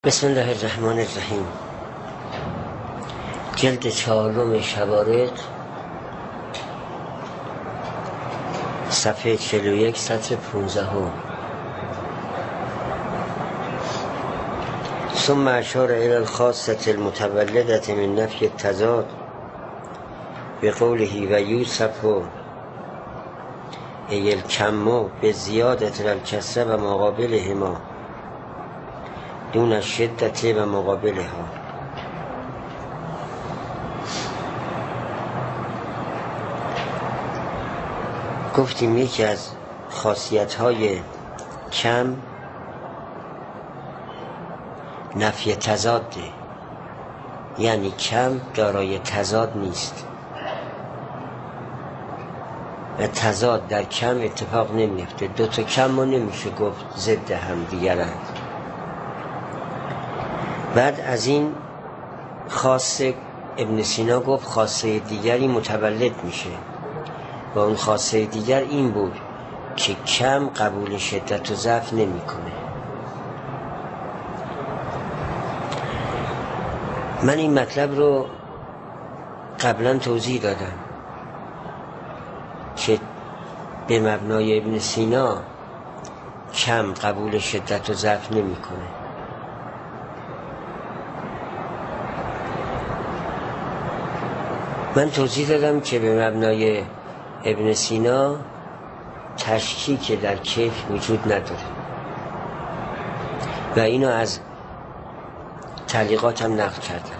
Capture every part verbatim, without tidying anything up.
بسم الله الرحمن الرحیم. جلد چهارم شوارد، صفحه چهل و یک، سطر پونزدهم. ثم اشار الى الخاصة المتولدة من نفی التضاد بقوله و یوسف ای الکم بزیادة الکسره و مقابلهما دون الشدت و مقابلها. گفتیم یکی از خاصیت های کم نفی تضاده، یعنی کم دارای تضاد نیست و تضاد در کم اتفاق نمیفته. دو تا کم ما نمیشه گفت ضد هم دیگرند. بعد از این خاصه ابن سینا گفت خاصه دیگری متولد میشه و اون خاصه دیگر این بود که کم قبول شدت و ضعف نمیکنه. من این مطلب رو قبلا توضیح دادم که به مبنای ابن سینا کم قبول شدت و ضعف نمیکنه. من توضیح دادم که به مبنای ابن سینا تشکیک در کیف وجود نداره و اینو از تعلیقاتم نقل کردم.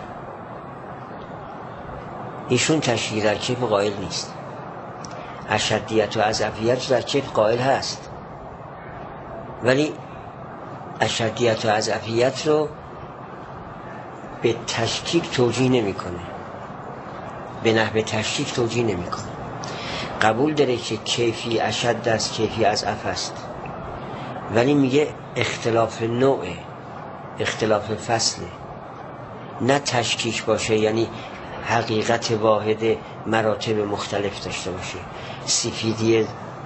ایشون تشکیک در کیف قائل نیست. اشدیت و اضعفیت در کیف قائل هست، ولی اشدیت و اضعفیت رو به تشکیک توجیه نمیکنه، به نحو تشکیک توجیه نمیکنه. قبول داره که کیفی اشد است، کیفی اضعف است، ولی میگه اختلاف نوعه، اختلاف فصله، نه تشکیک باشه، یعنی حقیقت واحد مراتب مختلف داشته باشه. سفیدی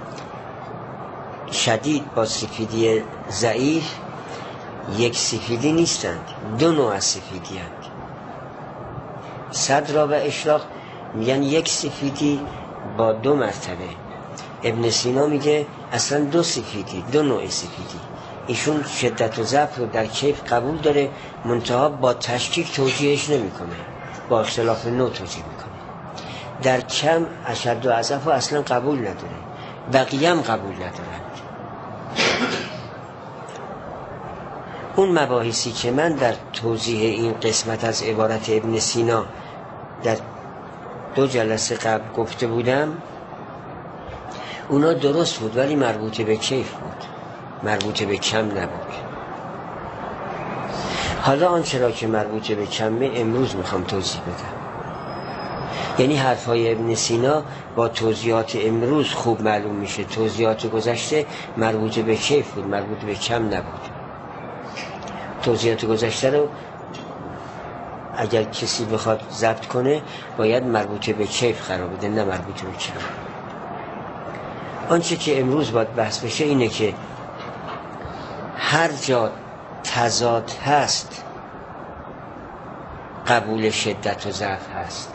شدید با سفیدی ضعیف یک سفیدی نیستند، دو نوع از سفیدی هستند. صدرا و اشراق میگن یک سفیدی با دو مرتبه. ابن سینا میگه اصلا دو سفیدی، دو نوع سفیدی. ایشون شدت و ضعف رو در کیف قبول داره، منتها با تشکیک توجیهش نمیکنه، با اختلاف نوع توجیه میکنه. در کم اشد و اضعف رو اصلا قبول نداره، بقیه هم قبول ندارند. اون مباحثی که من در توضیح این قسمت از عبارت ابن سینا در دو جلسه قبل گفته بودم، اونا درست بود، ولی مربوط به کیف بود، مربوط به کم نبود. حالا آنچه را که مربوط به کمه امروز میخوام توضیح بدم. یعنی حرفای ابن سینا با توضیحات امروز خوب معلوم میشه. توضیحات گذشته مربوط به کیف بود، مربوط به کم نبود. توضیحات گذشته رو اگر کسی بخواد ضبط کنه باید مربوط به کیف قرار بده، نه مربوط به کم. آنچه که امروز باید بحث بشه اینه که هر جا تضاد هست قبول شدت و ضعف هست.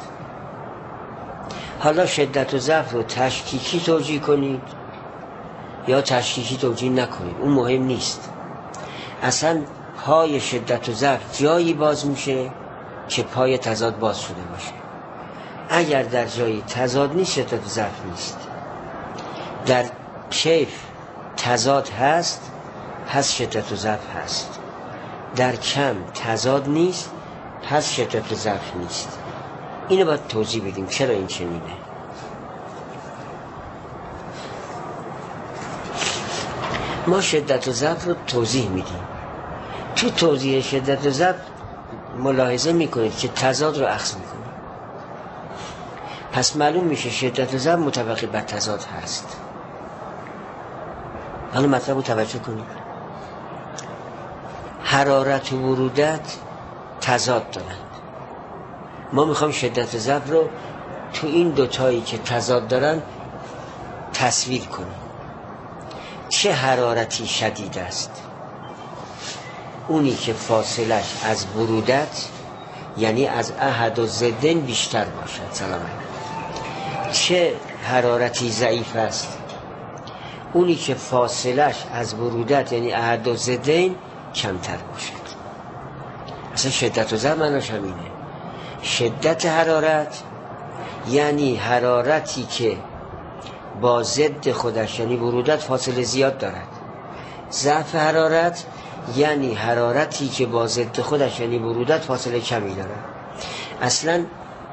حالا شدت و ضعف رو تشکیکی توجیه کنید یا تشکیکی توجیه نکنید، اون مهم نیست. اصلا پای شدت و ضعف جایی باز میشه که پای تضاد باز شده باشه. اگر در جایی تضاد نیست شدت و ضعف نیست. در کیف تضاد هست، پس شدت و ضعف هست. در کم تضاد نیست، پس شدت و ضعف نیست. اینو باید توضیح بدیم چرا این چنینه. ما شدت و ضعف رو توضیح میدیم. تو توضیح شدت و ضعف ملاحظه میکنید که تضاد رو اخذ میکنید، پس معلوم میشه شدت و ضعف مطابق بر تضاد هست. حالا مطلب رو توجه کنید. حرارت و ورودت تضاد دارند. ما میخوام شدت و ضعف رو تو این دوتایی که تضاد دارن تصویر کنیم. چه حرارتی شدید است؟ اونی که فاصلش از برودت یعنی از احد و ضدین بیشتر باشد. سلام. چه حرارتی ضعیف است؟ اونی که فاصلش از برودت یعنی احد و ضدین کمتر باشد. اصلا شدت و ضعف معناش همینه. شدت حرارت یعنی حرارتی که با ضد خودش یعنی برودت فاصله زیاد دارد. ضعف حرارت یعنی حرارتی که با ضد خودش یعنی برودت فاصله کمی دارد. اصلا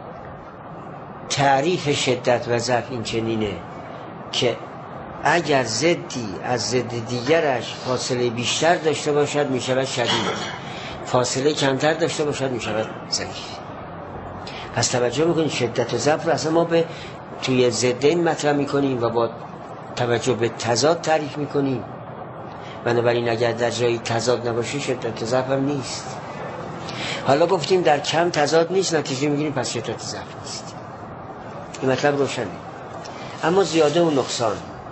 تعریف شدت و ضعف این چنینه که اگر ضدی از ضد دیگرش فاصله بیشتر داشته باشد می شود شدید، فاصله کمتر داشته باشد می شود ضعیف. پس توجه میکنید شدت و ضعف رو اصلا ما به توی ضدین مطرح میکنیم و با توجه به تضاد تعریف میکنیم. بنابراین اگر در جایی تضاد نباشه شدت و ضعف هم نیست. حالا گفتیم در کم تضاد نیست، نتیجه میگیریم پس شدت و ضعف نیست. این مطلب روشنه. اما زیاده و نقصان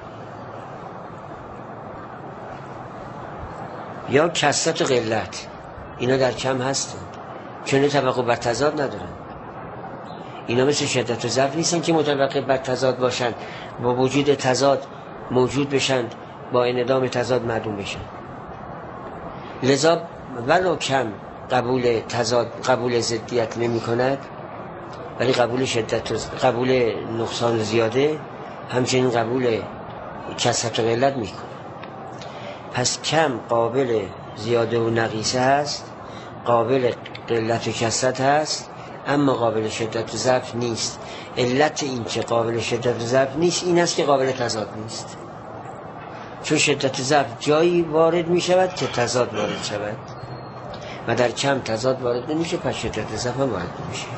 یا کثرت و قلت اینا در کم هستند، چون توقع بر تضاد ندارن. اینا مثل شدت و ضعف نیستن که متوقع بر تضاد باشن، با وجود تضاد موجود بشن، با انعدام تضاد معدوم بشن. لذا ولو کم قبول تضاد قبول ضدیت نمی کند، ولی قبول شدت و قبول نقصان زیاده همچنین قبول کثرت و قلت می کند. پس کم قابل زیاده و نقیصه هست، قابل قلت و کثرت هست، اما قابل شدت و ضعف نیست. علت این که قابل شدت و ضعف نیست این است که قابل تضاد نیست. چون شدت و ضعف جایی وارد می شود که تضاد وارد شود و در کم تضاد وارد نمیشه، پس شدت و ضعف هم وارد نمیشه.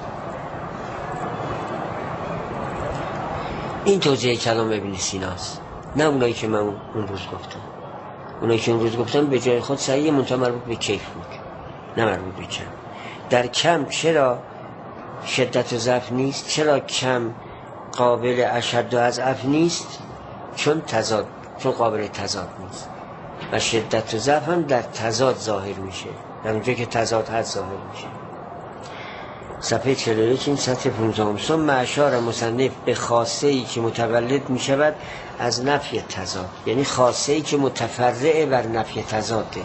این توجیه کلام ابن سیناست، نه اونایی که من اون روز گفتم. اونایی که اون روز گفتم به جای خود صحیح، منتها مربوط به کیف بود نه مربوط به کم. در کم چرا شدت و ضعف نیست؟ چرا کم قابل اشد و اضعف نیست؟ چون تضاد، چون قابل تضاد نیست. و شدت و ضعف هم در تضاد ظاهر میشه، در اونجا که تضاد هست ظاهر میشه. صفحه چهل و یک این سطح پانزده. ثم اشار مصنف به خاصه ای که متولد میشود از نفی تضاد، یعنی خاصه ای که متفرع بر نفی تضاده.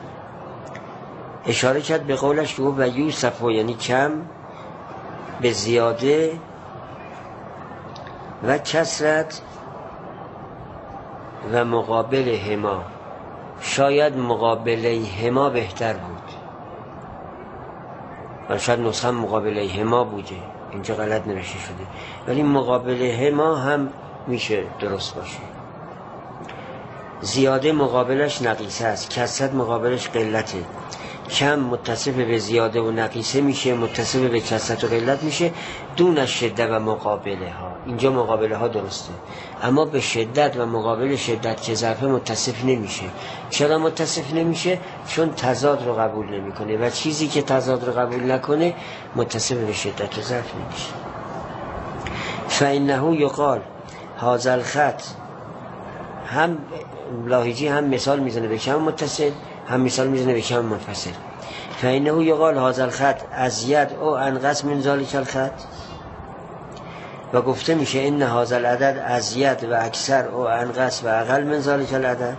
اشاره کرد به قولش که و یوسف و یعنی کم به زیاده و کثرت و مقابل هما. شاید مقابله هما بهتر بود، ولی شاید نسخه مقابله هما بوده، اینجا غلط نوشته شده، ولی مقابله هما هم میشه درست باشه. زیاده مقابلش نقیصه است، کثرت مقابلش قلته. کم متصف به زیاده و نقیصه میشه، متصف به کثرت و قلت میشه، دون شدت و مقابله ها. اینجا مقابله ها درسته، اما به شدت و مقابل شدت که ظرفه متصف نمیشه. چرا متصف نمیشه؟ چون تضاد رو قبول نمیکنه و چیزی که تضاد رو قبول نکنه متصف به شدت و ظرف نمیشه. فإنه یقال هذا الخط، هم لاحجی هم مثال میزنه به کم متصل، هم مثال میزنه به کم منفصل. فإنه یقال هذا الخط ازید او انقص من ذلك الخط، و گفته میشه ان هذا العدد ازید و اکثر او انقص و اقل من ذلك العدد.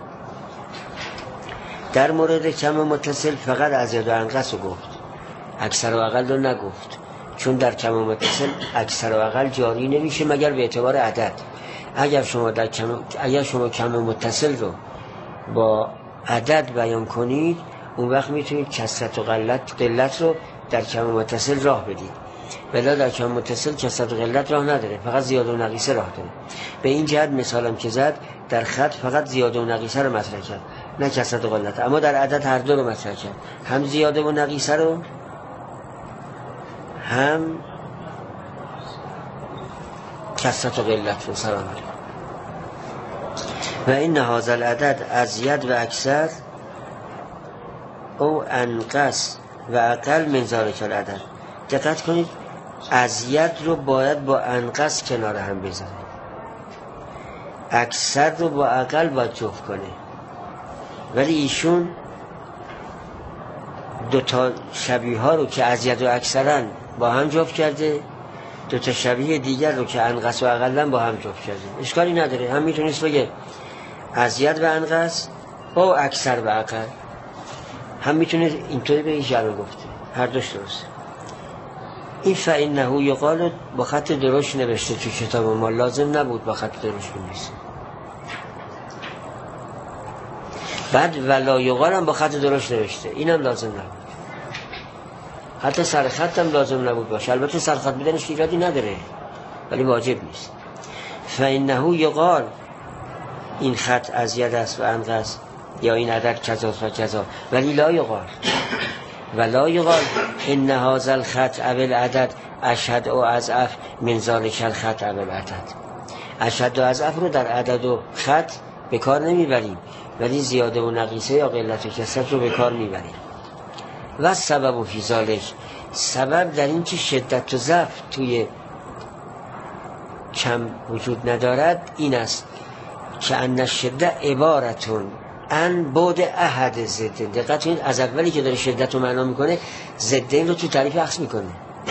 در مورد کم متصل فقط ازید و انقص رو گفت، اکثر و اقل رو نگفت، چون در کم متصل اکثر و اقل جاری نمیشه مگر به اعتبار عدد. اگر شما در کم اگر شما کم متصل رو با عدد بیان کنید، اون وقت میتونید کثرت و قلت قلت رو در کم متصل راه بدید. بلا در کم متصل کثرت و قلت راه نداره، فقط زیاده و نقیصه راه داره. به این جهت مثالم که زد در خط فقط زیاده و نقیصه رو مطرح کرد، نه کثرت و قلت. اما در عدد هر دو رو مطرح کرد، هم زیاده و نقیصه رو، هم کثرت و قلت رو. سلام علیکم. و این هذا العدد ازید و اکثر او انقص و اقل من ذلك العدد. دقت کنید، ازید رو باید با انقص کنار هم بزنه، اکثر رو با اقل باید جفت کنه. ولی ایشون دو تا شبیه ها رو که ازید و اکثرا با هم جفت کرده، دو تا شبیه دیگر رو که انقص و اقلا با هم جفت کرده. اشکالی نداره، هم میتونست بگه ازید و انقص با اکثر و اقل، هم میتونه اینطوری به ایجا رو گفته، هر دوش درسته. این فإنه یقال با خط درشت نوشته تو کتاب ما، لازم نبود با خط درشت بنویسه. بعد ولا یقال هم با خط درشت نوشته، اینم لازم نبود. حتی سر خط هم لازم نبود باشه. البته سر خط بدنش ایرادی نداره ولی واجب نیست. فإنه یقال این خط ازید است و انقص یا این عدد کذا و کذا، ولی لا یقال ولا یقال ان هذا الخط او العدد اشهد و اضعف من ذلک الخط او العدد. اشهد و اضعف رو در عدد و خط به کار نمیبریم، ولی زیاده و نقیصه یا قلت و کثرت رو به کار میبریم. و سبب و فی ذلک، سبب در این که شدت و ضعف توی کم وجود ندارد این است که ان الشده عبارتون ان بعد احد ضدین. دقت کنید از اولی که داره شدت رو معنا میکنه ضدین رو تو تعریف عکس میکنه،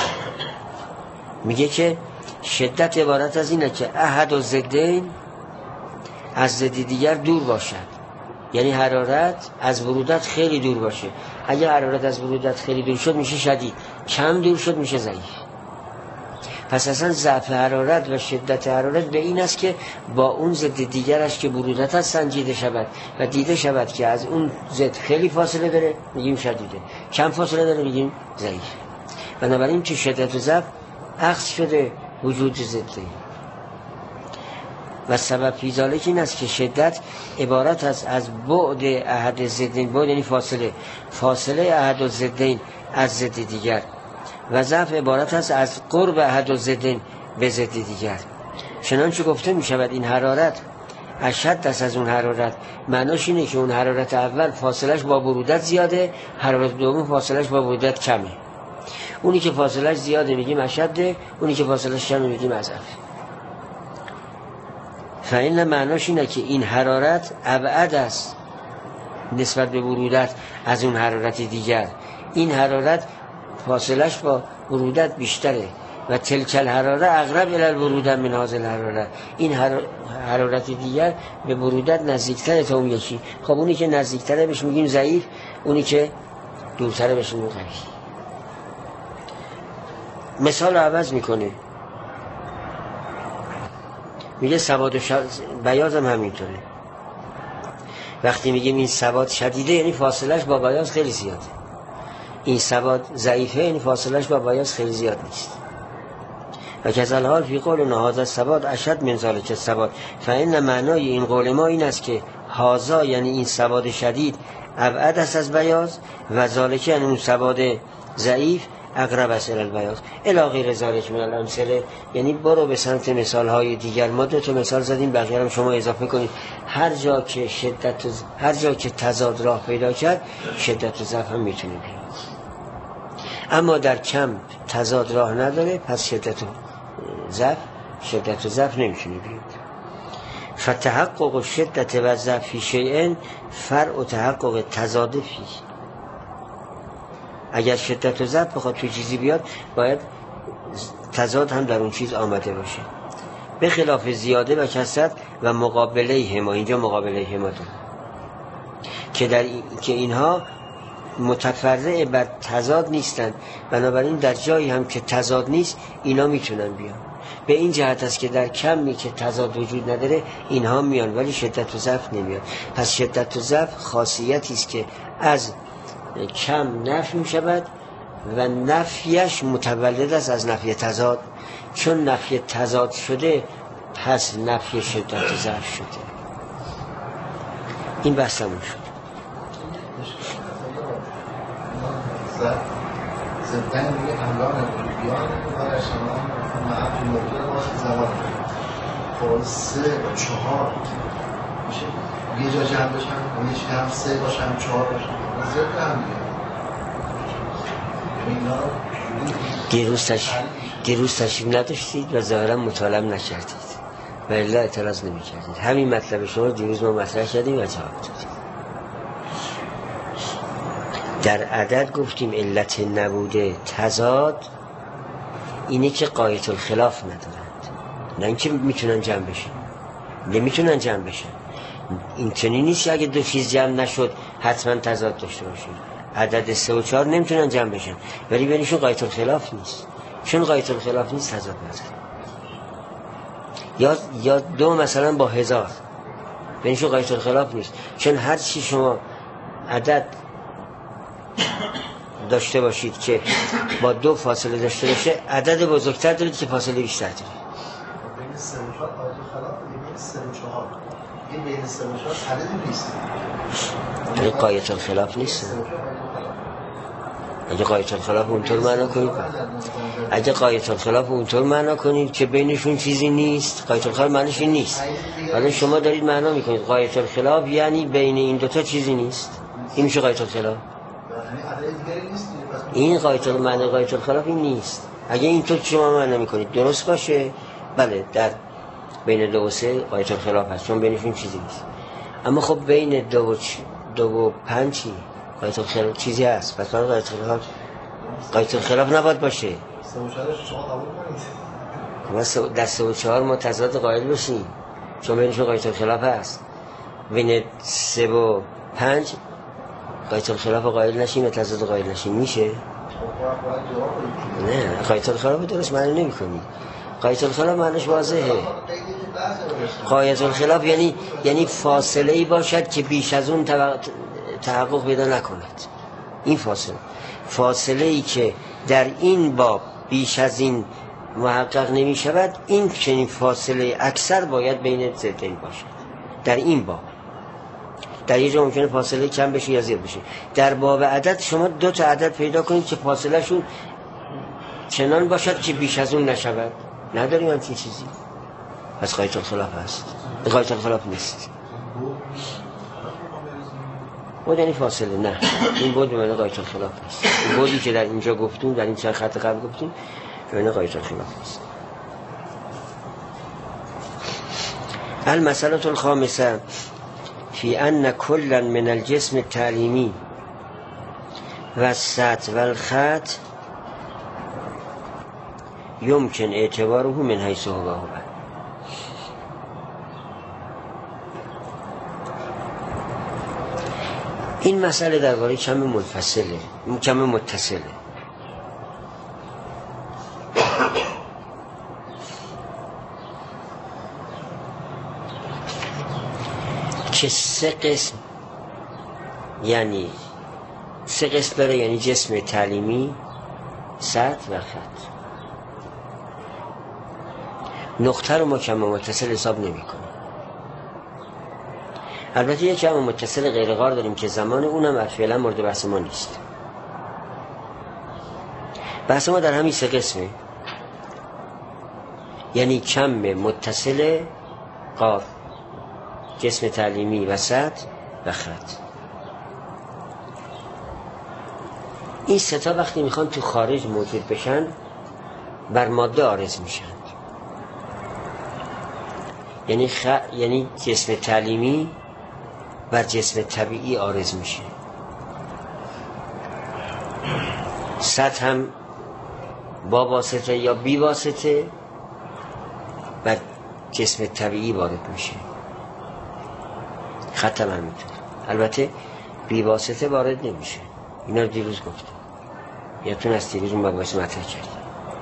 میگه که شدت عبارت از اینه که احد و ضدین از ضد دیگر دور باشد، یعنی حرارت از ورودت خیلی دور باشه. اگه حرارت از ورودت خیلی دور شد میشه شدید، کم دور شد میشه ضعیف. پس اصلا ضعف حرارت و شدت حرارت به این است که با اون ضد دیگرش که برودت است سنجیده شود و دیده شود که از اون ضد خیلی فاصله داره میگیم شدیده، کم فاصله داره میگیم ضعیف. بنابراین که شدت و ضعف عکس شده وجود ضده. و سبب فی ذلک این است که شدت عبارت است از بعد احد ضدین، بعد یعنی فاصله فاصله احد ضدین از ضد دیگر، و ضعف عبارت است از قرب احد ضدین به ضد دیگر. چنانچه گفته می شود این حرارت اشد است از اون حرارت، معناش اینه که اون حرارت اول فاصلش با برودت زیاده، حرارت دوم فاصلش با برودت کمه. اونی که فاصلش زیاده میگیم اشده، اونی که فاصلش کمه میگیم اضعف. فإن معناش اینه که این حرارت ابعد است نسبت به برودت از اون حرارت دیگر، این حرارت فاصلش با برودت بیشتره و تلک الحراره اقرب الی البرودت من هذا الحراره، این حرارت دیگر به برودت نزدیکتره تا اون یکی. خب اونی که نزدیکتره بهش میگیم ضعیف، اونی که دورتره بهش میگیم قوی. مثال رو عوض میکنه، میگه سواد و شد... بیاض هم همینطوره. وقتی میگیم این سواد شدیده یعنی فاصلش با بیاض خیلی زیاده، این سواد ضعیفه یعنی فاصلش با بیاض خیلی زیاد نیست. و کذل حال فی قول هذا السواد اشد من ذلک السواد، فإن معنای این قول ما این است که هذا یعنی این سواد شدید ابعد است از بیاض، و ذلک یعنی اون سواد ضعیف اقرب است الی البیاض الی غیر ذلک من الامثله. یعنی برو به سمت مثال های دیگر، ما دو تا مثال زدیم بقیه هم شما اضافه کنید. هر جا که شدت و هر جا که تضاد راه پیدا کرد شدت و ضعف هم میتونه بیاد، اما در کم تضاد راه نداره پس شدت و ضعف شدت و ضعف نمیتونه بیاد. فتحقق شدت و ضعف فی شیء فرع تحقق تضاد فی. اگر شدت و ضعف بخواد توی چیزی بیاد باید تضاد هم در اون چیز آمده باشه، به خلاف زیاده و کثرت و مقابله هما. اینجا مقابله هما دارم که در این... که اینها متفرع بر تضاد نیستند، بنابراین در جایی هم که تضاد نیست اینا میتونن بیان. به این جهت است که در کمی که تضاد وجود نداره اینها میان ولی شدت و ضعف نمیاد. پس شدت و ضعف خاصیتی است که از کم نفی می شود و نفیش متولد است از نفی تضاد. چون نفی تضاد شده پس نفی شدت و ضعف شده. این بحثمون شد. زدن میگه الان بیان و شما معرفی موضوع باشه زبان خب سه و چهار میشه یه جا جمع بشن و یه چی هم سه باشن چهار باشن زد هم دیگه دیروز تشریف نداشتید و ظاهرا مطالعه نکردید و الا اعتراض نمی کردید. همین مطلب شما دیروز ما مطرح کردیم و جواب دادیم. در عدد گفتیم علت نبوده تضاد اینه که غایت الخلاف ندارند، نه اینکه میتونن جمع بشن، نمیتونن جمع بشن. این چنین نیست که اگه دو چیز جمع نشد حتما تضاد داشته باشه. عدد سه و چهار نمیتونن جمع بشن ولی بینشون غایت الخلاف نیست. چون غایت الخلاف نیست تضاد نداره. یا یا دو مثلا با هزار بینشون غایت الخلاف نیست، چون هر چی شما عدد داشته باشید که با دو فاصله داشته باشه عدد بزرگتر دارید که فاصله بیشتر دارید. بین سه و چهار غایت الخلاف بین سه و چهار این بین سه و چهار عددی نیست. این غایت الخلاف نیست. اگه غایت الخلاف اونطور معنا کنید اگه غایت الخلاف اونطور معنا کنید که بینشون چیزی نیست، غایت الخلاف معنیش این نیست. ولی شما دارید معنا میکنید غایت الخلاف یعنی بین این دوتا چیزی نیست. این میشه غایت الخلاف. این غایت المعنی غایت الخلاف این نیست. اگه اینطور شما معنا میکنید درست باشه، بله در بین دو و سه غایت الخلاف هست چون بینشون چیزی نیست. اما خب بین دو و دو و پنج چی؟ غایت الخلاف چیزی هست. پس برای غایت الخلاف غایت الخلاف نباید باشه. سه و چهار شما قبول کنید. در سه و چهار ما تضاد قائل بشیم چون بینشون غایت الخلاف هست. بین سه و پنج غایت الخلاف قائل نشیم و تضاد قائل نشیم میشه؟ نه، غایت الخلاف درست معنی نمی کنی. غایت الخلاف معنیش واضحه. غایت الخلاف یعنی یعنی فاصله ای باشد که بیش از اون تحقق پیدا نکند. این فاصله فاصله ای که در این باب بیش از این محقق نمی شود، این چنین فاصله اکثر باید بین ضدین باشد. در این باب در یه جا ممکنه فاصله کم بشه یا زیاد بشه. در باب عدد شما دو تا عدد پیدا کنید که فاصله شون چنان باشد که بیش از اون نشود. نداریم همچین چیزی. پس غایت الخلاف هست. غایت الخلاف نیست. بود یعنی فاصله نه. این بود به معنی غایت الخلاف نیست. این بودی که در اینجا گفتیم، در این چند خط قبل گفتیم، به معنی غایت الخلاف نیست. المسألة الخامسة في أن كلا من الجسم التعليمي والسطر والخط يمكن اعتباره من حيث هو هو. این مسئله درباره کم منفصله، کم متصله. که سه قسم یعنی سه قسم داره، یعنی جسم تعلیمی، سطر و خط. نقطه رو ما کم متصل حساب نمی کنیم. البته یک کم متصل غیر غار داریم که زمان اونم فعلا مورد بحث ما نیست. بحث ما در همین سه قسمه، یعنی کم متصل غار، جسم تعلیمی و سطر و خط. این سه تا وقتی میخوان تو خارج موجود بشن بر ماده عارض میشن. یعنی خ... یعنی جسم تعلیمی بر جسم طبیعی عارض میشه، سطر هم با واسطه یا بی واسطه بر جسم طبیعی وارد میشه، خط هم همینطور. البته بی واسطه وارد نمیشه. اینا رو دیروز گفتم، یادتون از دیروز اون مباحث مطرح کردیم.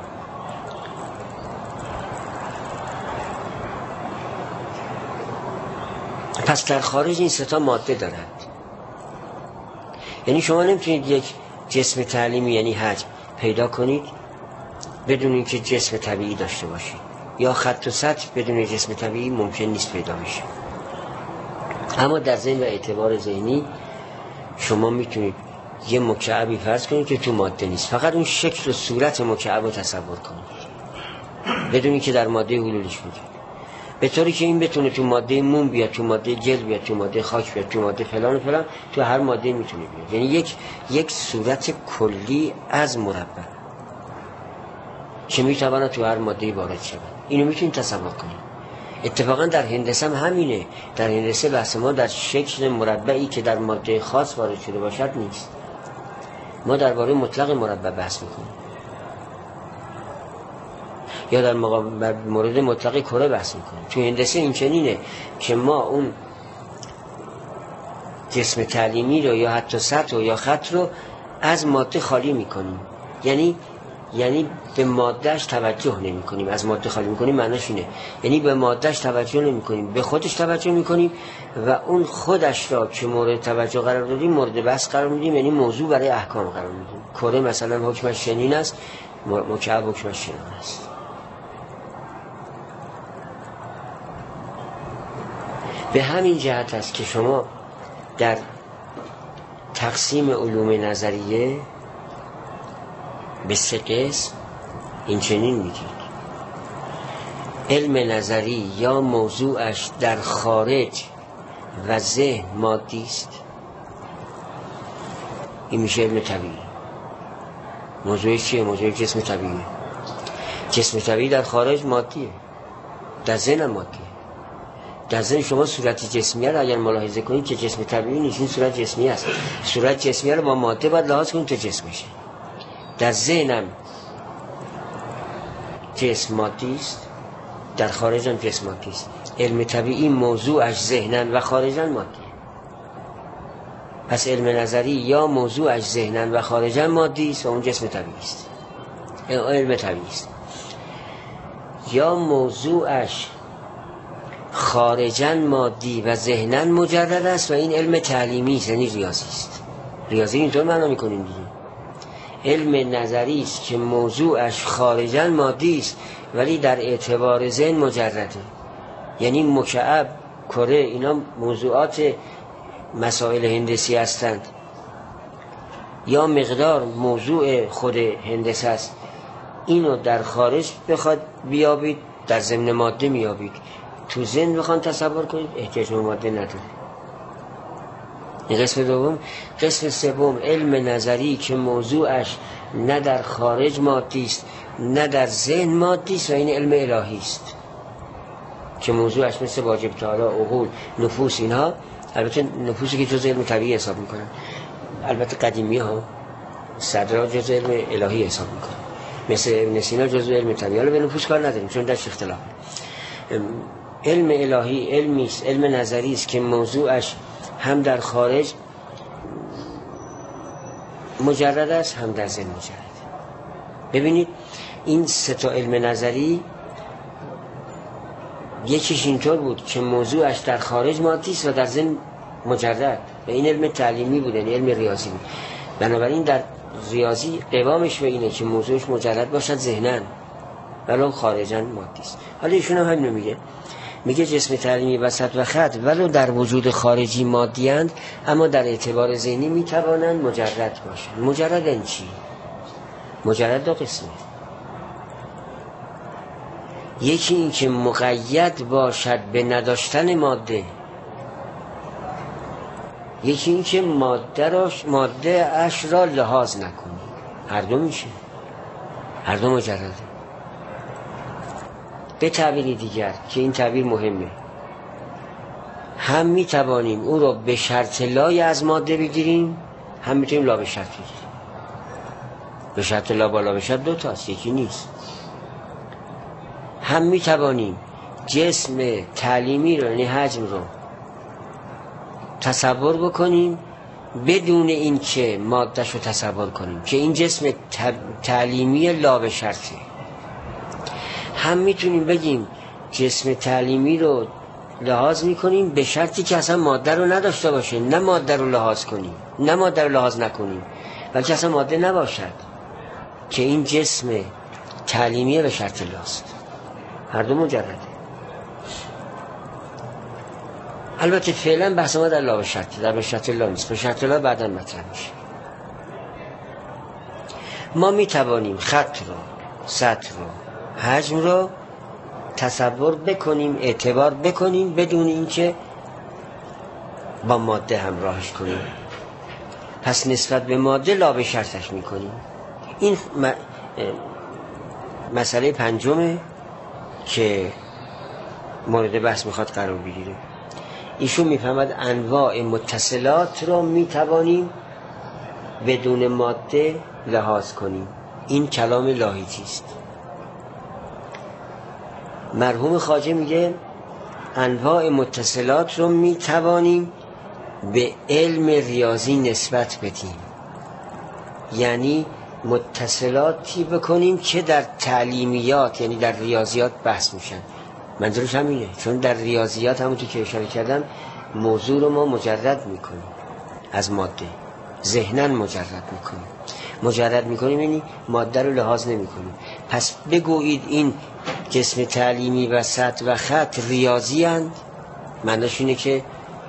پس در خارج این سه تا ماده دارند. یعنی شما نمیتونید یک جسم تعلیمی یعنی حجم پیدا کنید بدون اینکه جسم طبیعی داشته باشید، یا خط و سطر بدون جسم طبیعی ممکن نیست پیدا بشه. اما در ذهن و اعتبار ذهنی شما میتونید یه مکعبی فرض کنید که تو ماده نیست، فقط اون شکل و صورت مکعب رو تصور کنید بدون اینکه در ماده حلولش بوده، به طوری که این بتونه تو ماده موم بیاد، تو ماده جلد بیاد، تو ماده خاک بیاد، تو ماده فلان و فلان، تو هر ماده میتونه بیاد. یعنی یک یک صورت کلی از مربع که میتونه تو هر ماده وارد شود. اینو میتونید تصور کنید. اتفاقا در هندسه هم همینه. در هندسه بحث ما در شکل مربعی که در ماده خاص وارد شده باشد نیست. ما درباره مطلق مربع بحث میکنیم یا در مورد مطلق کره بحث میکنیم. تو هندسه این چنینه که ما اون جسم تعلیمی رو یا حتی سطح یا خط رو از ماده خالی میکنیم، یعنی یعنی به مادهش توجه نمی کنیم. از ماده خالی میکنیم معناش اینه یعنی به مادهش توجه نمی کنیم، به خودش توجه میکنیم و اون خودش را که مورد توجه قرار دادیم مورد بحث قرار میدیم، یعنی موضوع برای احکام قرار میدیم. کره مثلا حکمش چنین است، مکعب حکمش چنین است. به همین جهت است که شما در تقسیم علوم نظریه به سه قسم این چنین میگید: علم نظری یا موضوعش در خارج و ذهن مادی است، این میشه علم طبیعی. موضوعش چیه؟ موضوع جسم طبیعی. جسم طبیعی در خارج مادیه، در ذهن هم مادیه. در ذهن شما صورت جسمیه رو اگر ملاحظه کنید که جسم طبیعی نیست، این صورت جسمی است. صورت جسمیه رو با ماده باید لحاظ کنید تا جسم بشه. در ذهنم جسم مادی است، در خارج هم جسم مادی است. علم طبیعی موضوعش ذهنن و خارجن مادی. پس علم نظری یا موضوعش ذهنن و خارجن مادی است و اون جسم طبیعی است، علم طبیعی است. یا موضوعش خارجن مادی و ذهنن مجرد است و این علم تعلیمی است، یعنی ریاضی است. ریاضی اینطور معنا میکنیم دیگه. علم نظری است که موضوعش خارجن مادی است ولی در اعتبار ذهن مجرده، یعنی مکعب، کره، اینا موضوعات مسائل هندسی هستند. یا مقدار موضوع خود هندسه است، اینو در خارج بخواد بیابید در ضمن ماده میابید، تو ذهن بخواد تصور کنید احتیاج به ماده نداره. این قسم دوم. قسم سوم علم نظری که موضوعش نه در خارج مادی است نه در ذهن مادی است و این علم الهی است که موضوعش مثل واجب تعالی، عقول، نفوس، اینها، البته نفوسی که جزء علم طبیعی حساب میکنن، البته قدیمی ها صدرها جزء علم الهی حساب میکنن، مثل ابن سینا جزء علم طبیعی. حالا به نفوس کار نداریم چون درش اختلاف. علم الهی علمی است، علم نظری است که موضوعش هم در خارج مجرد است هم در ذهن مجرد. ببینید این سه تا علم نظری یکیش اینطور بود که موضوعش در خارج مادی است و در ذهن مجرد و این علم تعلیمی بود، یعنی علم ریاضی بود. بنابراین در ریاضی قوامش به اینه که موضوعش مجرد باشد ذهنن ولو خارجن مادی است. حالا ایشون هم همین میگه میگه جسم تعلیمی وسط و خط ولو در وجود خارجی مادی‌اند اما در اعتبار ذهنی میتوانند مجرد باشند. مجرد این چی؟ مجرد دو قسمه. یکی این که مقید باشد به نداشتن ماده، یکی این که ماده را ماده اش را لحاظ نکنی. هر دو میشه، هر دو مجرده. به تعبیر دیگر که این تعبیر مهمه، هم میتوانیم او را به شرط لای از ماده بگیریم، هم میتونیم لا به شرط بگیریم. به شرط لا بالا به شرط دو تاست، یکی نیست. هم میتوانیم جسم تعلیمی رو، یعنی حجم رو تصور بکنیم بدون این که مادهش رو تصور کنیم که این جسم تعلیمی لا به شرطه. هم میتونیم بگیم جسم تعلیمی رو لحاظ میکنیم به شرطی که اصلا ماده رو نداشته باشه، نه ماده رو لحاظ کنیم نه ماده رو لحاظ نکنیم، بلکه اصلا ماده نباشد که این جسم تعلیمی به شرط لاست. هر دو مجرده. البته فعلا بحث ما در لا به شرط، در به شرط لا نیست. به شرط لا بعدا مطرح میشه. ما میتوانیم خط رو، سطح رو، حجم رو تصور بکنیم، اعتبار بکنیم بدون اینکه با ماده همراهش کنیم. پس نسبت به ماده لا به شرطش میکنیم. این م... مسئله پنجمه که مورد بحث میخواد قرار بگیره. ایشون میفهمد انواع متصلات رو میتوانیم بدون ماده لحاظ کنیم. این کلام لاهیتی است. مرحوم خواجه میگه انواع متصلات رو میتوانیم به علم ریاضی نسبت بدیم، یعنی متصلاتی بکنیم که در تعلیمیات یعنی در ریاضیات بحث میشن. منظورش همینه، چون در ریاضیات همونطور که اشاره کردم موضوع رو ما مجرد میکنیم از ماده، ذهناً مجرد میکنیم. مجرد میکنیم یعنی ماده رو لحاظ نمیکنیم. پس بگویید این جسم تعلیمی و سطح و خط ریاضی اند، معناش اینه که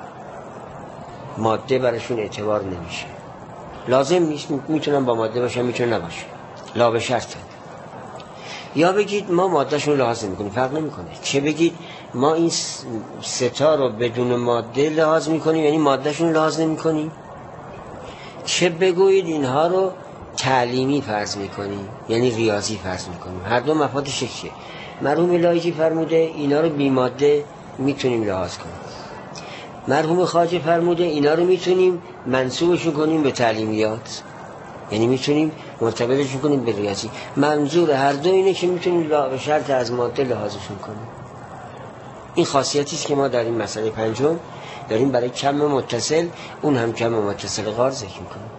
ماده براشون اعتبار نمیشه. لازم نیست، میتونن با ماده باشن میتونن نباشن، لا به شرطه. یا بگید ما مادهشون لحاظ نمیکنیم، فرق نمیکنه. چه بگید ما این ستا رو بدون ماده لحاظ میکنیم یعنی مادهشون لحاظ نمیکنیم، چه بگویید اینها رو تعلیمی فرض میکنیم یعنی ریاضی فرض میکنیم. هر دو مفادش یکیه. مرحوم لاهیتی فرموده اینا رو بی ماده میتونیم لحاظ کنیم. مرحوم خواجه فرموده اینا رو میتونیم منسوبشون کنیم به تعلیمیات، یعنی میتونیم مرتبطشون کنیم به ریاضی. منظور هر دو اینه که میتونیم به شرط از ماده لحاظشون کنیم. این خاصیتی است که ما در این مسئله پنجم داریم برای کم متصل، اون هم کم متصل غار ذکر میکنیم.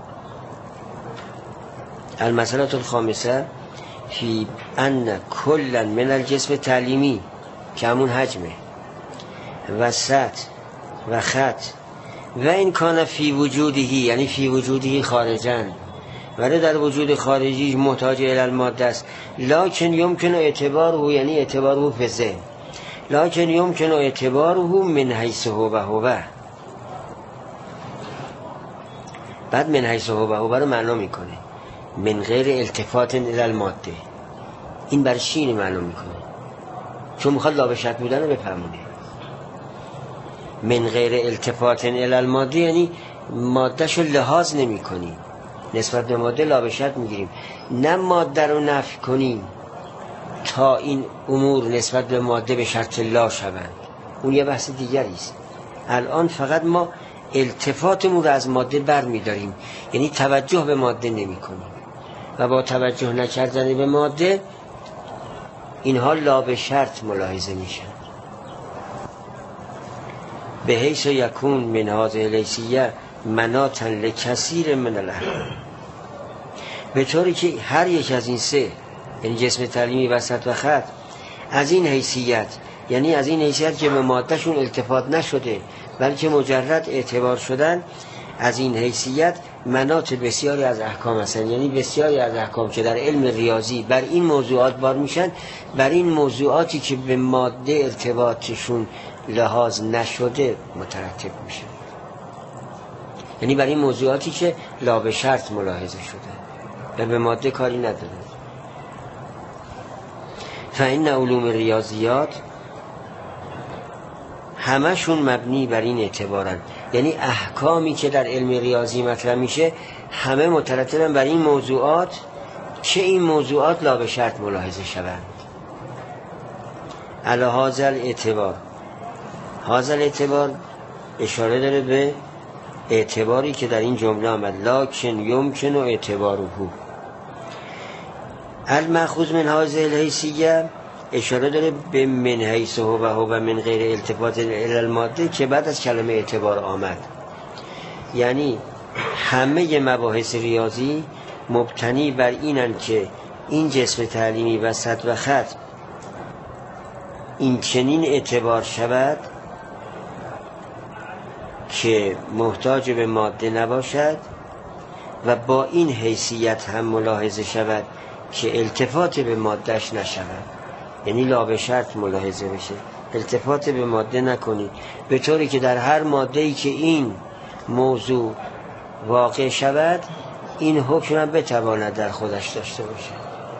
المسئله الخامسه فی ان کلا من الجسم تعلیمی که همون حجمه و سطح و خط و این کان فی وجودهی یعنی فی وجودهی خارجن ولی در وجود خارجی محتاج الی الماده است، لکن یمکن اعتباره یعنی اعتباره فی ذهن، لکن یمکن اعتباره من حیث هو و هو. بعد من حیث هو و هو رو معنا میکنه من غیر التفات الی الماده. این برای چی اینو معلوم میکنه؟ چون میخواد لا به شرط بودن رو بفهمونه. من غیر التفات الی الماده یعنی ماده شو لحاظ نمی کنیم، نسبت به ماده لا به شرط میگیریم، نه ماده رو نفی کنیم تا این امور نسبت به ماده به شرط لا شوند، اون یه بحث دیگری است. الان فقط ما التفاتمون رو از ماده بر میداریم، یعنی توجه به ماده نمی کنیم و با توجه نکردن به ماده اینها لا به شرط ملاحظه میشن. به حیث یکون من هذه الحیثیه مناطا لکثیر من الاحکام، به طوری که هر یک از این سه یعنی جسم تعلیمی و سطح و خط از این حیثیت یعنی از این حیثیت که به مادهشون التفات نشده بلکه مجرد اعتبار شدن، از این حیثیت مناط بسیاری از احکام هستند، یعنی بسیاری از احکام که در علم ریاضی بر این موضوعات بار میشن، بر این موضوعاتی که به ماده ارتباطشون لحاظ نشده مترتب میشه، یعنی بر این موضوعاتی که لا به شرط ملاحظه شده و به ماده کاری نداره. فإن علوم ریاضیات همشون مبنی بر این اعتبارن، یعنی احکامی که در علم ریاضی مطرح میشه همه مترتبن بر این موضوعات که این موضوعات لا به شرط ملاحظه شوند. علی هذا الاعتبار، هذا الاعتبار اشاره داره به اعتباری که در این جمله آمد، لکن یمکن اعتباره. المأخوذ من هذه الحیثیه اشاره داره به من حیث هو و هو من غیر التفات الی الماده که بعد از کلمه اعتبار آمد. یعنی همه مباحث ریاضی مبتنی بر اینن که این جسم تعلیمی و سطح و خط این چنین اعتبار شود که محتاج به ماده نباشد و با این حیثیت هم ملاحظه شود که التفات به مادهش نشود، یعنی لا به شرط ملاحظه بشه، التفات به ماده نکنید، به طوری که در هر ماده‌ای که این موضوع واقع شود این حکم هم بتواند در خودش داشته باشه.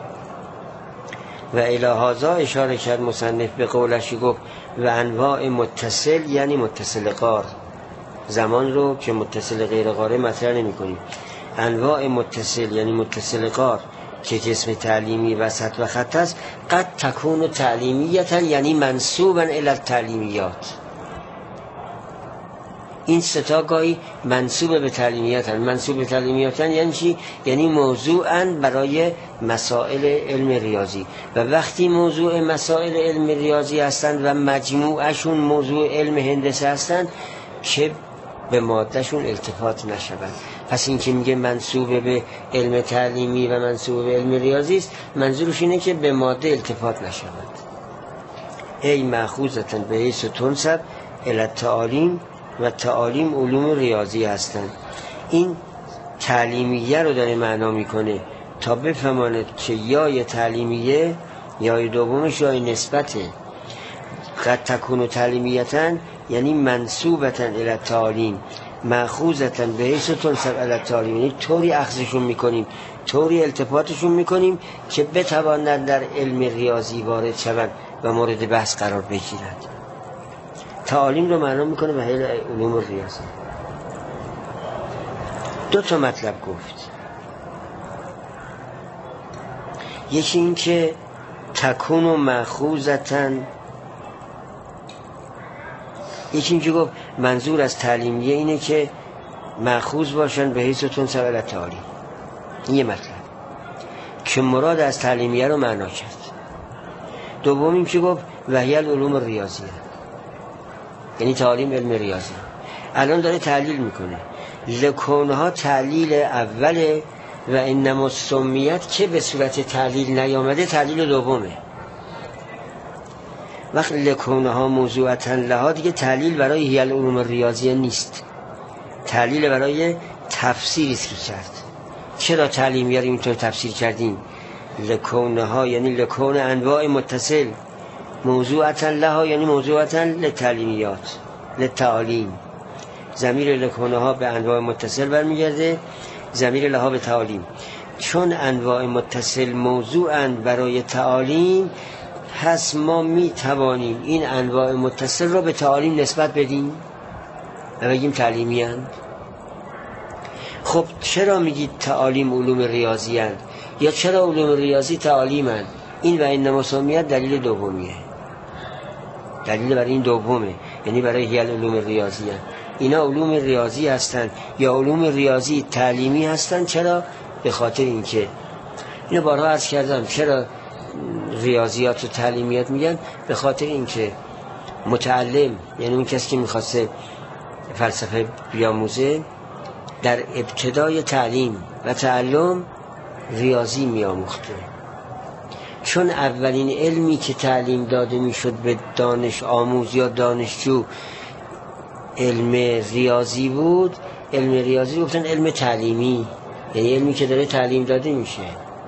و الی هذا اشاره کرد مصنف به قولش، گفت و انواع متصل یعنی متصل قار، زمان رو که متصل غیر قاره مطرح نمی کنیم، انواع متصل یعنی متصل قار که جسم تعلیمی و سطح و خط است، قد تکون تعلیمیتا یعنی منسوبا الی التعلیمیات، این ستا گاهی منسوب به تعلیمیاتن. منسوب به تعلیمیاتن یعنی چی؟ یعنی موضوعاً برای مسائل علم ریاضی، و وقتی موضوع مسائل علم ریاضی هستند و مجموعشون موضوع علم هندسه هستند که به مادهشون التفات نشوند. پس این که میگه منسوب به علم تعلیمی و منسوب به علم ریاضی است، منظورش اینه که به ماده التفات نشوند. ای مأخوذة به حیث تنسب الی التعالیم، و تعالیم علوم ریاضی هستند. این تعلیمیه رو داره معنا میکنه تا بفهماند که یای تعلیمیه یای دومش یای نسبته. قد تکون تعلیمیتاً یعنی منسوبتاً الی التعالیم، مأخوذة به حیث تنسب الی التعالیم، یعنی طوری اخذشون میکنیم، طوری التفاتشون میکنیم که بتوانند در علم ریاضی وارد شوند و مورد بحث قرار بگیرند. تعالیم رو معنا میکنه به حیث علوم ریاضی. دو تا مطلب گفت. یکی این که تکون و مأخوذتاً، یکی این که گفت منظور از تعلیمیه اینه که مأخوذ باشن به حیث تنسب الی التعالیم. این یه مطلب که مراد از تعلیمیه رو معنا کرد. دوم این که گفت وحی العلوم ریاضیه، یعنی تعالیم علم ریاضی. الان داره تعلیل میکنه. لکونها تعلیل اوله و انما سمیت که به صورت تعلیل نیامده تعلیل دومه. وقت لکونها موضوعتا لها دیگه تعلیل برای هی العلوم ریاضی نیست، تعلیل برای تفسیری است که کرد. چرا تعلیمیه رو اینطور تفسیر کردیم؟ لکونها یعنی لکون انواع متصل، موضوعتا لها یعنی موضوعتا لتعلیمیات لتعالیم. ضمیر لکونها به انواع متصل برمیگرده، ضمیر لها به تعالیم. چون انواع متصل موضوعاً برای تعالیم، پس ما می توانیم این انواع متصل را به تعالیم نسبت بدیم و بگیم تعلیمی اند. خب چرا میگید تعالیم علوم ریاضی اند؟ یا چرا علوم ریاضی تعالیم اند؟ این و انما سمیت دلیل دومیه، دلیل برای این دومه، یعنی برای هی العلوم ریاضی اند. اینا علوم ریاضی هستند یا علوم ریاضی تعلیمی هستند. چرا؟ به خاطر اینکه اینو بارها عرض کردم چرا ریاضیات و تعلیمیات میگن. به خاطر اینکه متعلم یعنی اون کسی که میخواسته فلسفه بیاموزه در ابتدای تعلیم و تعلم ریاضی میاموخته، چون اولین علمی که تعلیم داده میشد به دانش آموز یا دانشجو علم ریاضی بود. علم ریاضی گفتن علم تعلیمی، یعنی علمی که داره تعلیم داده میشه.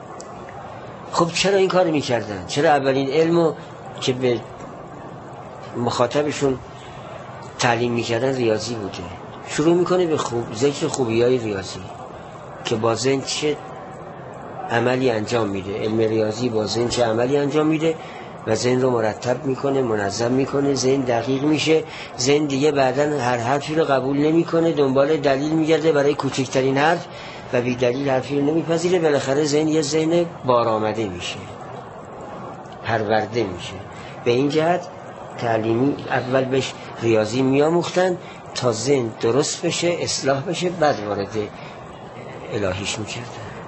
خب چرا این کار میکردن؟ چرا اولین علمو که به مخاطبشون تعلیم میکردن ریاضی بوده؟ شروع میکنه به خوب ذکر خوبیای ریاضی که با ذهن چه عملی انجام میده. علم ریاضی با ذهن چه عملی انجام میده و ذهن رو مرتب میکنه، منظم میکنه، ذهن دقیق میشه. ذهن دیگه بعدن هر حرفی رو قبول نمیکنه، دنبال دلیل میگرده برای کوچکترین حرف و بی دلیل حرفی رو نمیپذیره. بالاخره ذهن یه ذهن بارآمده میشه، پرورده میشه. به این جهت تعلیمی اول بهش ریاضی میاموختن تا ذهن درست بشه، اصلاح بشه، بعد وارد الهیش میکردن.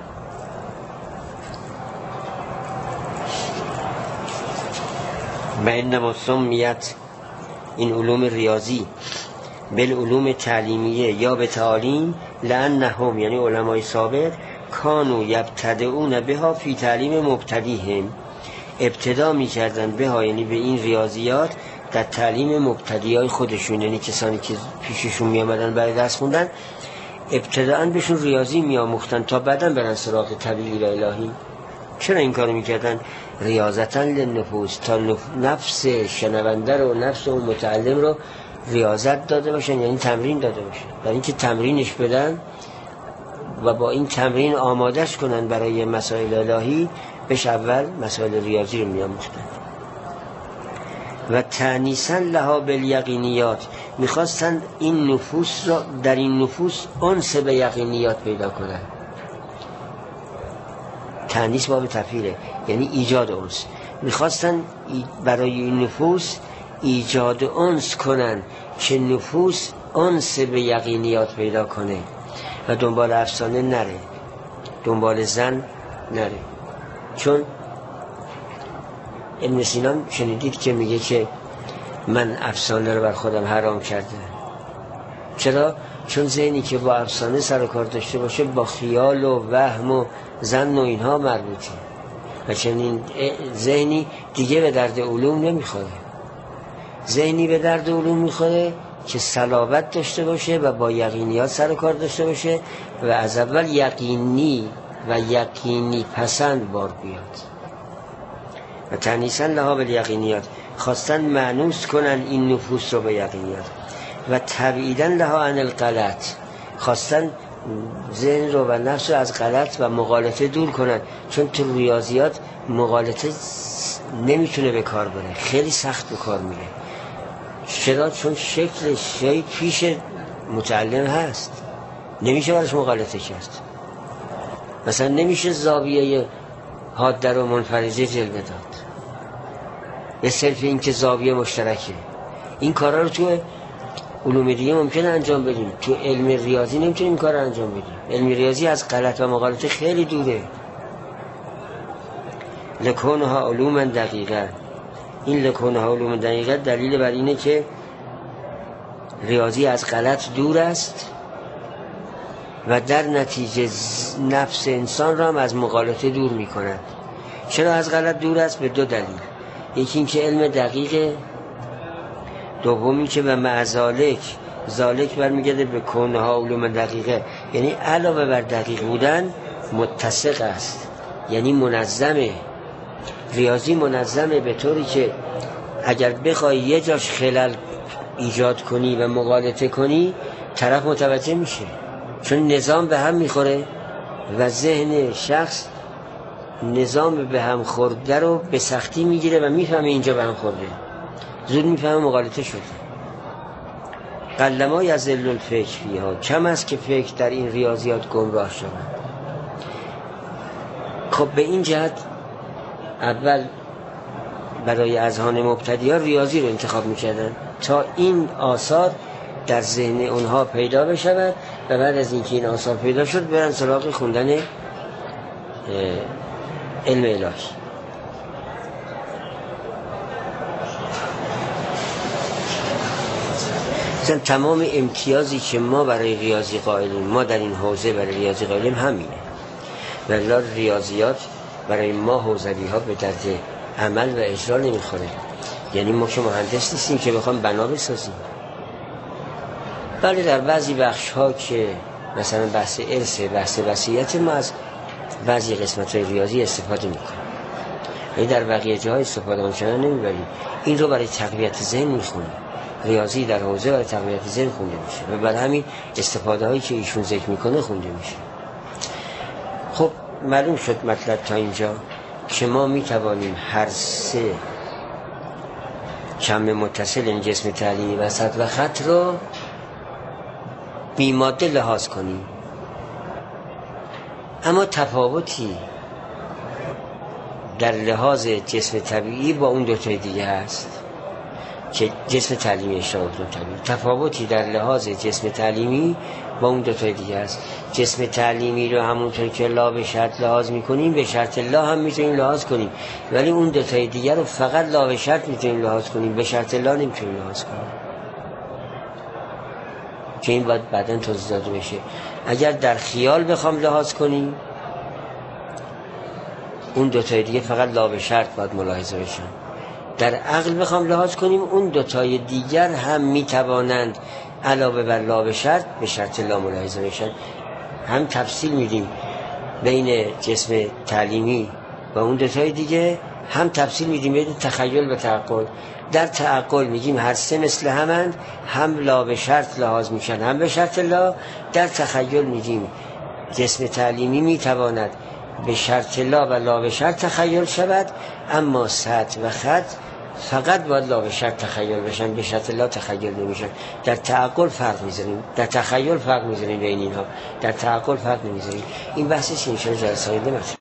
و انما سمیت این علوم ریاضی بالعلوم تعلیمیه یا به تعالیم لانهم یعنی علمای سابق کانوا یبتدئون بها فی تعلیم مبتدیهم، ابتدا میکردن بها یعنی به این ریاضیات در تعلیم مبتدیای خودشون، یعنی کسانی که پیششون میامدن برای درس خوندن ابتداً بهشون ریاضی میاموختن تا بعداً برن سراغ طبیعی و الهی. چرا این کارو میکردن؟ ریاضتاً للنفوس، تا نفس شنونده رو، نفس اون متعلم رو ریاضت داده باشن، یعنی تمرین داده باشن، برای اینکه تمرینش بدن و با این تمرین آمادش کنن برای مسائل الهی. بهش اول مسائل ریاضی رو میاموختن. و تأنیساً لها بالیقینیات، میخواستن این نفوس را در این نفوس انس به یقینیات پیدا کنن. تأنیس باب تفعیله، یعنی ایجاد انس. میخواستن برای این نفوس ایجاد انس کنن که نفوس انس به یقینیات پیدا کنه و دنبال افسانه نره، دنبال زن نره. چون ابن سینا شنیدید که میگه که من افسانه رو بر خودم حرام کرده. چرا؟ چون ذهنی که با افسانه سر و کار داشته باشه با خیال و وهم و ظن و اینها مربوطه و چنین ذهنی دیگه به درد علوم نمیخوره. ذهنی به درد علوم میخوره که صلابت داشته باشه و با یقینیات سر و کار داشته باشه و از اول یقینی و یقینی پسند بار بیاد و تنیسا لها بالیقینیات، خواستن مانوس کنن این نفوس رو به یقینیات و تبعیدن لها عن الغلط، خواستن ذهن رو و نفس رو از غلط و مغالطه دور کنن. چون تو ریاضیات مغالطه نمیتونه به کار بره، خیلی سخت به کار میره. چرا؟ چون شکل شی پیش متعلم هست، نمیشه براش مغالطه کرد. مثلا نمیشه زاویه حاده رو منفرجه جلوه داد به صرف این که زاویه مشترکه. این کارا رو تو علوم دیگه ممکنه انجام بدیم، تو علم ریاضی نمیتونیم این کار رو انجام بدیم. علم ریاضی از غلط و مغالطه خیلی دوره. لکونها علوم دقیقه، این لکونها علوم دقیقه دلیل بر اینه که ریاضی از غلط دور است و در نتیجه نفس انسان را هم از مغالطه دور می کند. چرا از غلط دور است؟ به دو دلیل. یکی این که علم دقیقه، دومی که به معزالک ذالک برمیگرده به کونها علوم دقیقه، یعنی علاوه بر دقیق بودن متسق است، یعنی منظمه. ریاضی منظمه به طوری که اگر بخوای یه جاش خلل ایجاد کنی و مغالطه کنی طرف متوجه میشه، چون نظام به هم میخوره و ذهن شخص نظام به هم خورده رو به سختی میگیره و میفهمه اینجا به هم خورده، زود میفهمه مغالطه شده. قلما یضل الفکر فیها، کم است که فکر در این ریاضیات گمراه شود. خب به این جهت اول برای اذهان مبتدیان ریاضی رو انتخاب میکردن تا این آثار در ذهن اونها پیدا بشود و بعد از اینکه این آثار پیدا شد برن سراغ خوندن علم الهی. مثلا تمام امتیازی که ما برای ریاضی قائلیم، ما در این حوزه برای ریاضی قائلیم همینه. ولی ریاضیات برای ما حوزوی ها به درد عمل و اجرا نمیخوره. یعنی ما که مهندس نیستیم که بخوام بنا بسازیم. بله در بعضی بخش ها که مثلا بحث ارث، بحث وصیت، ما از بعضی قسمت های ریاضی استفاده میکنیم، ولی در بقیه جاهای استفاده آنچنان نمیبریم. این رو برای تقویت ذهن میخونیم. ریاضی در حوزه برای تقویت ذهن خونده میشه و برای همین استفاده هایی که ایشون ذکر میکنه خونده میشه. خب معلوم شد مطلب تا اینجا که ما میتوانیم هر سه کم متصل این جسم تعلیمی وسط و خط رو بی ماده لحاظ کنیم، اما تفاوتی در لحاظ جسم طبیعی با اون دوتای دیگه هست که جسم تعلیمی اشتراک طبیعی، تفاوتی در لحاظ جسم تعلیمی با اون دوتای دیگه هست. جسم تعلیمی رو همونطور که لا به شرط لحاظ میکنیم به شرط لا هم میتونیم لحاظ کنیم، ولی اون دوتای دیگه رو فقط لا به شرط میتونیم لحاظ کنیم، به شرط لا نمیتونیم لحاظ کنیم که این باید بعداً توضیح داده بشه. اگر در خیال بخوام لحاظ کنیم اون دوتای دیگه فقط لا به شرط باید ملاحظه بشن. در عقل بخوام لحاظ کنیم اون دوتای دیگر هم میتوانند علاوه بر لا به شرط به شرط لا ملاحظه بشن. هم تفصیل میدیم بین جسم تعلیمی و اون دوتای دیگه، هم تفصیل میدیم بین تخیل و تعقل. در تعقل میگیم هر سه مثل همند، هم لا به شرط لحاظ میشن هم به شرط لا. در تخیل میگیم جسم تعلیمی میتواند به شرط لا و لا به شرط تخیل شود، اما سطح و خط فقط باید لا به شرط تخیل بشن، به شرط لا تخیل نمیشن. در تعقل فرق میذاریم، در تخیل فرق میذاریم بین اینها، در تعقل فرق نمیذاریم. این بحثش این شده جلسه آینده